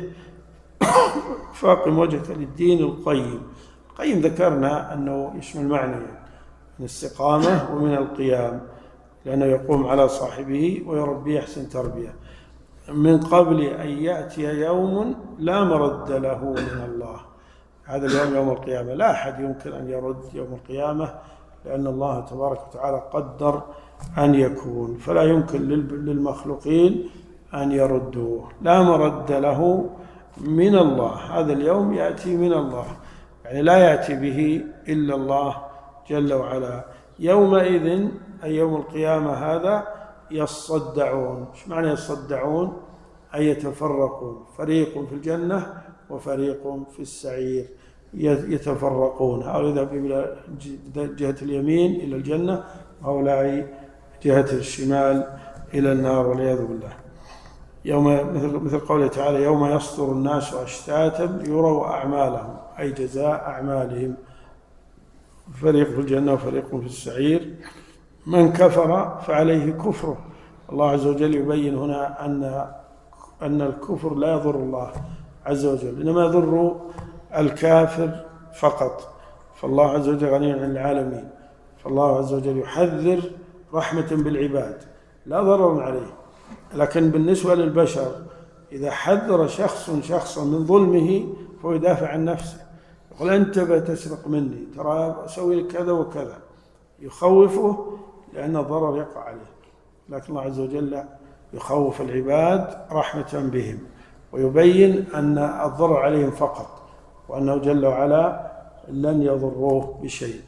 فاقم وجهك للدين القيم. القيم ذكرنا أنه يشمل معنى من الاستقامة ومن القيام، لأنه يقوم على صاحبه ويربيه أحسن تربية. من قبل أن يأتي يوم لا مرد له من الله. هذا اليوم يوم القيامة، لا أحد يمكن أن يرد يوم القيامة، لأن الله تبارك وتعالى قدر أن يكون، فلا يمكن للمخلوقين أن يردوه. لا مرد له من الله. هذا اليوم يأتي من الله، يعني لا يأتي به إلا الله جل وعلا. يومئذ أي يوم القيامة هذا يصدعون. إيش معنى يصدعون؟ أي يتفرقون، فريق في الجنة وفريق في السعير. يتفرقون، هؤلاء يذهبون إلى جهة اليمين إلى الجنة، وهؤلاء جهة الشمال إلى النار والعياذ بالله. يوم مثل مثل قوله تعالى: يوم يصدر الناس أشتاتا ليروا أعمالهم، أي جزاء أعمالهم. فريق في الجنة وفريق في السعير. من كفر فعليه كفره. الله عز وجل يبين هنا أن أن الكفر لا يضر الله عز وجل، إنما يضر الكافر فقط. فالله عز وجل غني عن العالمين. فالله عز وجل يحذر رحمة بالعباد لا ضرر عليه. لكن بالنسبة للبشر إذا حذر شخص شخصا من ظلمه فهو يدافع عن نفسه، يقول: أنت بتسرق مني، ترى أسوي لك كذا وكذا، يخوفه لأن الضرر يقع عليه. لكن الله عز وجل يخوف العباد رحمة بهم، ويبين أن الضرر عليهم فقط، وأنه جل وعلا لن يضروه بشيء.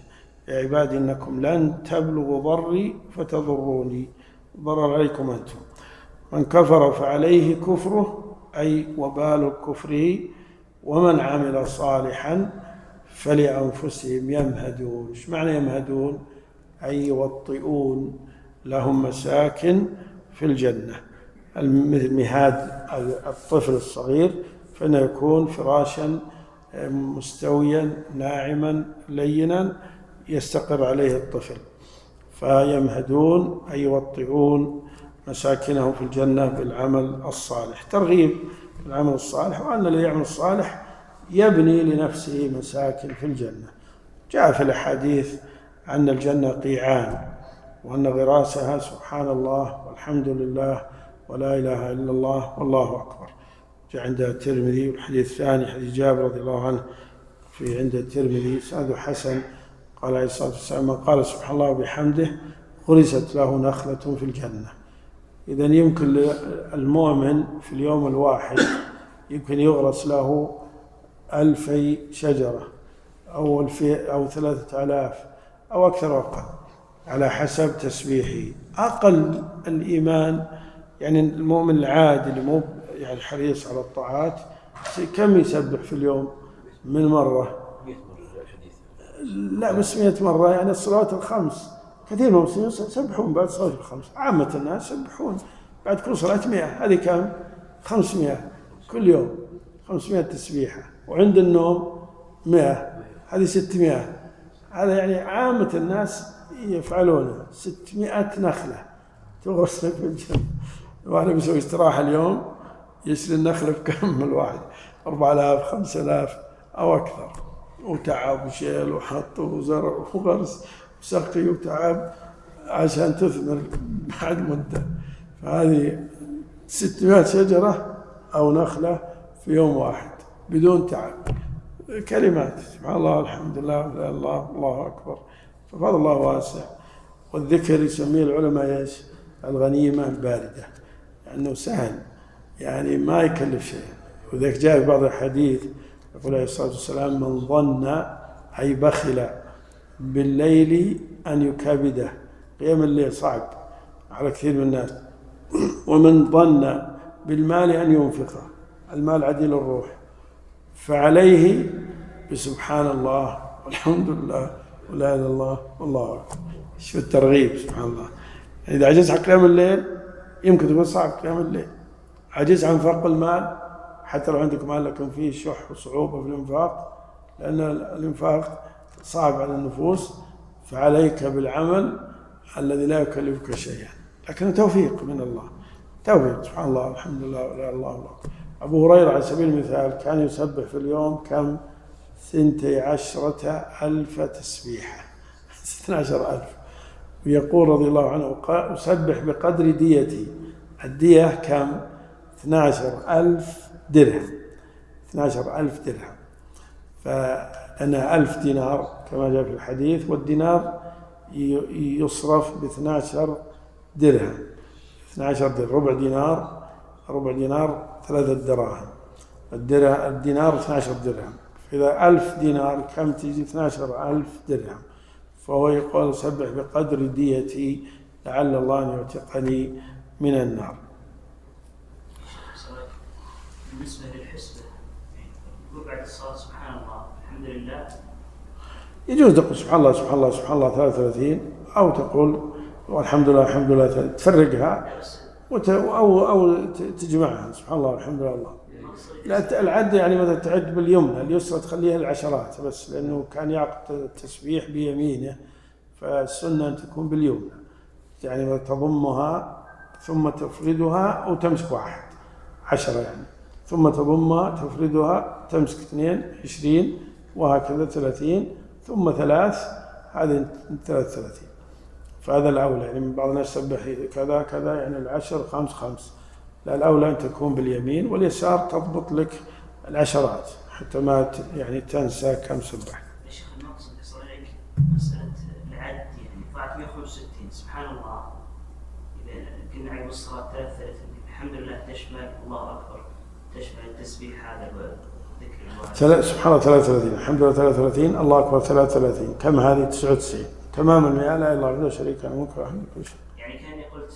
يا عبادي إنكم لن تبلغوا ضري فتضروني، ضرر عليكم أنتم. من كفر فعليه كفره أي وبال كفره، ومن عمل صالحا فلأنفسهم يمهدون. إيش معنى يمهدون؟ أي يوطئون لهم مساكن في الجنة. المهاد الطفل الصغير فإنه يكون فراشا مستويا ناعما لينا يستقر عليه الطفل. فيمهدون أي يوطئون مساكنه في الجنة بالعمل الصالح، ترغيب بالعمل الصالح، وأن الذي يعمل الصالح يبني لنفسه مساكن في الجنة. جاء في الأحاديث أن الجنة قيعان، وأن غراسها سبحان الله والحمد لله ولا إله إلا الله والله أكبر. جاء عند الترمذي. والحديث الثاني حديث جابر رضي الله عنه في عند الترمذي سند حسن، قال عليه الصلاة والسلام: من قال سبحان الله وبحمده غرست له نخلة في الجنة. إذن يمكن المؤمن في اليوم الواحد يمكن يغرس له ألفي شجرة أو ألفي أو ثلاثة آلاف أو أكثر وأقل على حسب تسبيحه. أقل الإيمان يعني المؤمن العادي اللي مو يعني حريص على الطاعات كم يسبح في اليوم من مرة؟ لا بس مئة مرة. يعني الصلوات الخمس كثير من المسلمين يسبحون بعد الصلوات الخمس، عامة الناس يسبحون بعد كل صلاة مئة. هذه كم؟ خمسمائة كل يوم، خمسمائة تسبيحة. وعند النوم مئة، هذه ستمائة. هذا يعني عامة الناس يفعلونه. ستمائة نخلة تغرس لك في الجنة. واحد بيسوي استراحة اليوم يشري النخلة بكم الواحد؟ أربعة آلاف خمسة آلاف أو أكثر، وتعب وشيل وحط وزرع وغرس وسقي وتعب عشان تثمر بعد مدة. فهذه ستمائة شجرة أو نخلة في يوم واحد بدون تعب. كلمات سبحان الله الحمد لله لا الله الله أكبر. ففضل الله واسع. والذكر يسميه العلماء ايش؟ الغنيمة الباردة، لأنه سهل يعني ما يكلف شيء. وذلك جاء في بعض الحديث يقول عليه الصلاة والسلام: من ظن أي بخل بالليل أن يكابده. قيام الليل صعب على كثير من الناس. ومن ظن بالمال أن ينفقه، المال عديل الروح، فعليه بسبحان الله والحمد لله ولا إله إلا الله والله أكبر. شوف الترغيب سبحان الله. يعني إذا عجز عن قيام الليل يمكن تكون صعب قيام الليل، عجز عن انفاق المال، حتى لو عندك مال لكن فيه شح وصعوبة في الإنفاق، لأن الإنفاق صعب على النفوس، فعليك بالعمل الذي لا يكلفك شيئا، لكن توفيق من الله. توفيق سبحان الله الحمد لله ولا إله إلا الله. أبو هريرة على سبيل المثال كان يسبح في اليوم كم؟ ثنتي عشرة ألف تسبيحة، اثنى عشر ألف. ويقول رضي الله عنه: أسبح بقدر ديتي. الدية كم؟ اثنى عشر ألف درهم، اثنى عشر ألف درهم. فأنا ألف دينار كما جاء في الحديث، والدينار يصرف باثنى عشر درهم. اثنى عشر درهم ربع دينار، ربع دينار ثلاثة دراهم. الدينار اثنى عشر درهم. إذا ألف دينار كم تجي؟ اثنى عشر ألف درهم. فهو يقول: سبح بقدر ديتي لعل الله أن يعتقني من النار. بالنسبة للحسبة يقول بعد الصلاة سبحان الله الحمد لله، يجوز تقول سبحان الله سبحان الله سبحان الله ثلاثة وثلاثين، أو تقول والحمد لله الحمد لله، تفرقها وت... أو أو تجمعها سبحان الله الحمد لله الله. لا العد يعني مثلا تعد باليمنى، اليسرى تخليها العشرات بس، لأنه كان يعقد التسبيح بيمينه، فالسنة أن تكون باليمنى، يعني تضمها ثم تفردها أو تمسك واحد عشرة يعني، ثم تضمها تفردها تمسك اثنين عشرين، وهكذا ثلاثين، ثم ثلاث، هذه ثلاث ثلاثين. فهذا الأولى. يعني من بعض الناس يسبح كذا كذا يعني العشر خمس خمس، لا الأولى أن تكون باليمين، واليسار تضبط لك العشرات حتى ما يعني تنسى كم سبح. يا شيخ المقصد يصل عليك مسألة العد، يعني بعد مئة وخمسة وستين سبحان الله، إذا قلنا عقب الصلاة ثلاث ثلاثين الحمد لله تشمل الله أكبر، تشمل التسبيح هذا الذكر سبحان الله ثلاثة وثلاثين، الحمد لله ثلاثة وثلاثين، الله أكبر ثلاثة وثلاثين، كم هذه؟ تسعة وتسعين، تمام المئة، لا إله إلا الله لا شريك له الملك وله الحمد كل شيء. يعني كأني قلت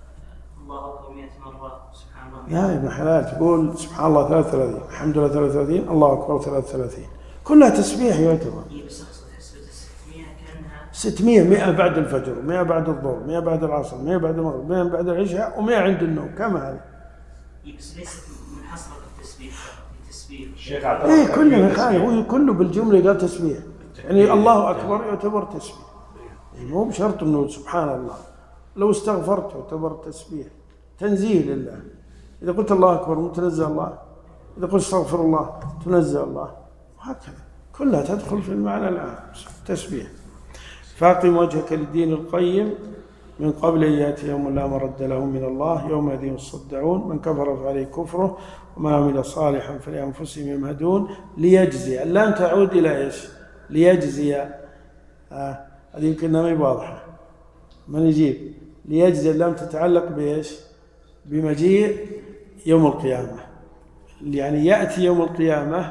الله أكبر مئة مرة سبحان الله. يا ابن حلال تقول سبحان الله ثلاثة وثلاثين، الحمد لله ثلاثة وثلاثين، الله أكبر ثلاثة وثلاثين، كلها تسبيح يعتبر. إيه بس أقصد حسبة الستمائة كأنها ستمائة، مئة بعد الفجر، مئة بعد الظهر، مئة بعد العصر، مئة بعد المغرب، مئة بعد العشاء، ومئة عند النوم، كم هذه؟ إيه بس ليست منحصرة في التسبيح في التسبيح. الشيخ اعتبر ايه كله خالي، هو كله بالجمله قال تسبيح، يعني الله اكبر يعتبر تسبيح، يعني مو بشرط انه سبحان الله، لو استغفرت يعتبر تسبيح، تنزيه لله، اذا قلت الله اكبر متنزه الله، اذا قلت استغفر الله تنزه الله، وهكذا كلها تدخل في المعنى العام تسبيح. فاقم وجهك للدين القيم من قبل أن يأتي يوم لا مرد له من الله يومئذ يصدعون، من كفر فعليه كفره وما عمل صالحا فلأنفسهم يمهدون ليجزي. اللام تعود إلى إيش؟ ليجزي. آه. هذه يمكن ما هي واضحة، من يجيب؟ ليجزي اللام تتعلق بإيش؟ بمجيء يوم القيامة، يعني يأتي يوم القيامة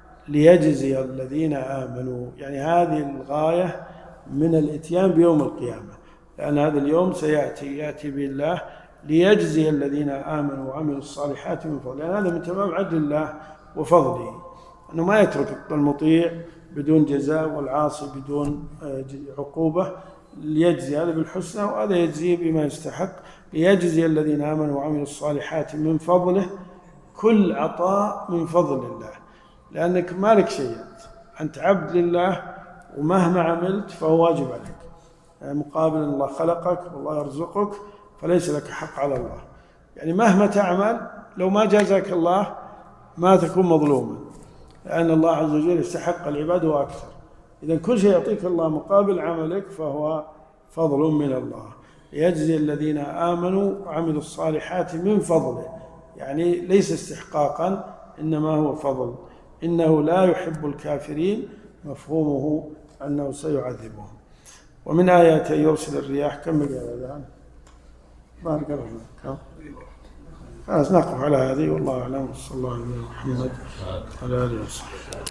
ليجزي الذين آمنوا، يعني هذه الغاية من الإتيان بيوم القيامة، لأن هذا اليوم سيأتي يأتي بالله ليجزي الذين آمنوا وعملوا الصالحات من فضله، لأن هذا من تمام عدل الله وفضله، أنه ما يترك المطيع بدون جزاء والعاصي بدون عقوبة، ليجزي هذا بالحسنى وهذا يجزي بما يستحق، ليجزي الذين آمنوا وعملوا الصالحات من فضله، كل عطاء من فضل الله، لأنك مالك شيء، أنت عبد لله ومهما عملت فهو واجب عليك، يعني مقابل الله خلقك والله يرزقك فليس لك حق على الله، يعني مهما تعمل لو ما جازاك الله ما تكون مظلوما، لأن الله عز وجل يستحق العباد وأكثر، إذا كل شيء يعطيك الله مقابل عملك فهو فضل من الله. يجزي الذين آمنوا وعملوا الصالحات من فضله، يعني ليس استحقاقا إنما هو فضل، إنه لا يحب الكافرين، مفهومه أنه سيعذبهم. ومن آياته يرسل الرياح، كم بقى هذا؟ ما نقرأ كم؟ خلاص نقف على هذه، والله أعلم، صلى الله عليه وسلم محمد وعلى آله وصحبه.